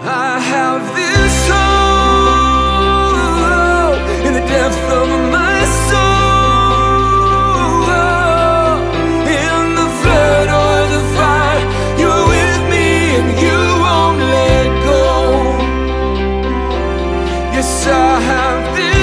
I have this hope in the depth of my soul. In the flood or the fire, you're with me and you won't let go. Yes, I have this